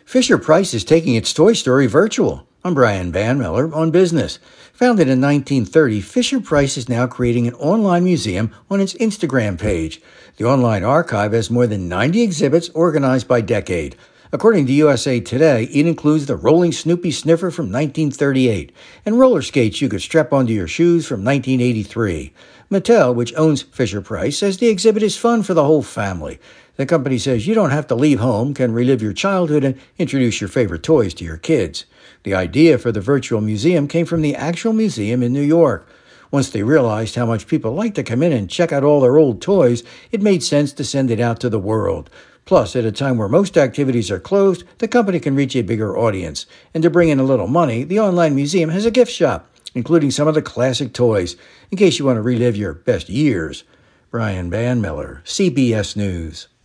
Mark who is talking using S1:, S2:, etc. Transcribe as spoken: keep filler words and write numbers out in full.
S1: Fisher-Price is taking its Toy Story virtual. I'm Brian Banmiller on Business. Founded in nineteen thirty, Fisher-Price is now creating an online museum on its Instagram page. The online archive has more than ninety exhibits organized by decade. According to U S A Today, it includes the rolling Snoopy sniffer from nineteen thirty-eight and roller skates you could strap onto your shoes from nineteen eighty-three. Mattel, which owns Fisher-Price, says the exhibit is fun for the whole family. The company says you don't have to leave home, can relive your childhood, and introduce your favorite toys to your kids. The idea for the virtual museum came from the actual museum in New York. Once they realized how much people like to come in and check out all their old toys, it made sense to send it out to the world. Plus, at a time where most activities are closed, the company can reach a bigger audience. And to bring in a little money, the online museum has a gift shop, including some of the classic toys, in case you want to relive your best years. Brian Banmiller, C B S News.